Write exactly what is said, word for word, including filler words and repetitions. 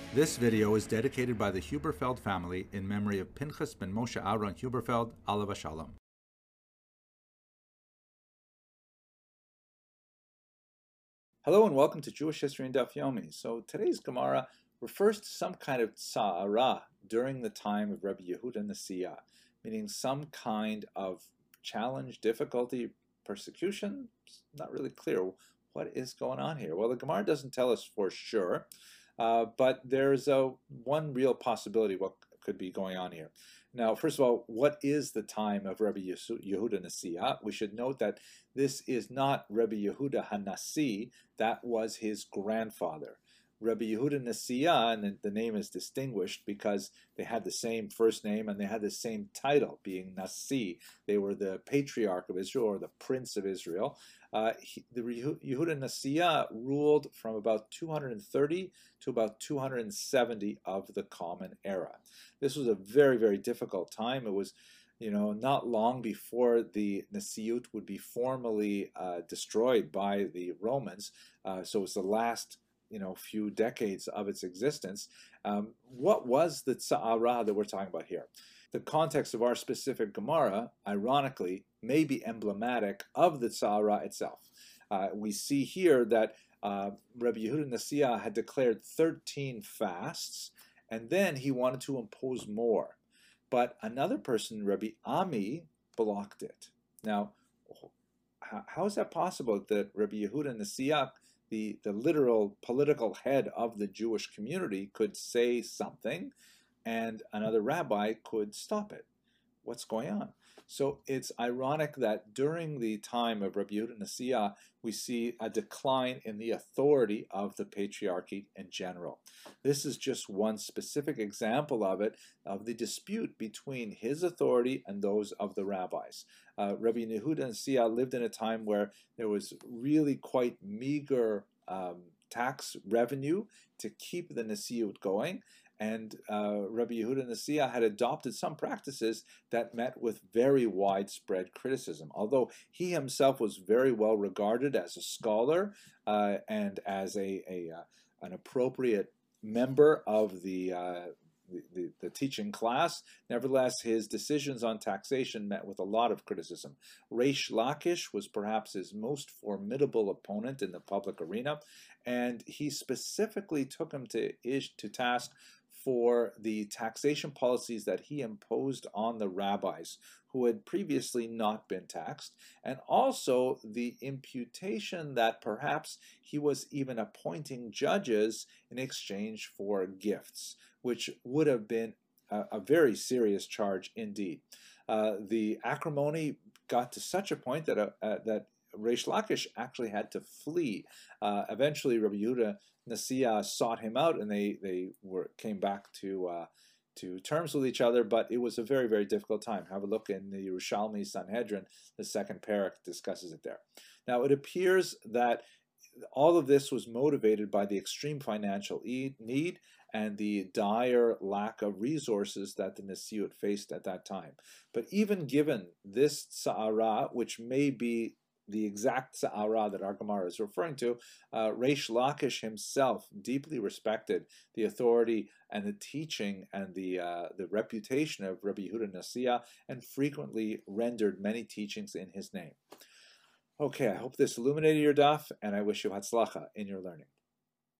This video is dedicated by the Huberfeld family in memory of Pinchas ben Moshe Aaron Huberfeld, Alav Shalom. Hello and welcome to Jewish History in Daf Yomi. So today's Gemara refers to some kind of tza'ara during the time of Rabbi Yehuda Nasiya, meaning some kind of challenge, difficulty, persecution. It's not really clear what is going on here. Well, the Gemara doesn't tell us for sure, uh, but there's a one real possibility what could be going on here. Now, first of all, what is the time of Rabbi Yehuda Nasiya? We should note that this is not Rabbi Yehuda HaNasi, that was his grandfather. Rabbi Yehuda Nasiya, and the name is distinguished because they had the same first name and they had the same title, being Nasi. They were the patriarch of Israel, or the prince of Israel. Uh, he, the Yehuda Nasiya ruled from about two hundred thirty to about two hundred seventy of the Common Era. This was a very, very difficult time. It was, you know, not long before the Nasiyut would be formally uh, destroyed by the Romans. Uh, so it was the last, you know, few decades of its existence. Um, what was the tza'ara that we're talking about here? The context of our specific Gemara, ironically, may be emblematic of the tza'ara itself. Uh, we see here that uh, Rabbi Yehuda Nasiya had declared thirteen fasts, and then he wanted to impose more. But another person, Rabbi Ami, blocked it. Now, how, how is that possible that Rabbi Yehuda Nasiya, the, the literal political head of the Jewish community, could say something and another rabbi could stop it? What's going on? So it's ironic that during the time of Rabbi Yehuda Nasiya, we see a decline in the authority of the patriarchy in general. This is just one specific example of it, of the dispute between his authority and those of the rabbis. Uh, Rabbi Yehuda Nasiya lived in a time where there was really quite meager um, tax revenue to keep the Nasiyut going. And uh, Rabbi Yehuda Nasiya had adopted some practices that met with very widespread criticism. Although he himself was very well regarded as a scholar uh, and as a, a uh, an appropriate member of the, uh, the, the the teaching class, nevertheless, his decisions on taxation met with a lot of criticism. Reish Lakish was perhaps his most formidable opponent in the public arena, and he specifically took him to ish to task for the taxation policies that he imposed on the rabbis who had previously not been taxed, and also the imputation that perhaps he was even appointing judges in exchange for gifts, which would have been a, a very serious charge indeed. Uh, the acrimony got to such a point that, uh, uh, that Reish Lakish actually had to flee. Uh, eventually, Rabbi Yehuda Nasiya sought him out, and they they were came back to uh, to terms with each other. But it was a very, very difficult time. Have a look in the Yerushalmi Sanhedrin. The second parak discusses it there. Now, it appears that all of this was motivated by the extreme financial need and the dire lack of resources that the Nasiyut faced at that time. But even given this tza'ara, which may be the exact tza'ara that our Gemara is referring to, uh, Reish Lakish himself deeply respected the authority and the teaching and the uh, the reputation of Rabbi Yehuda Nasiya, and frequently rendered many teachings in his name. Okay, I hope this illuminated your daf, and I wish you hatzlacha in your learning.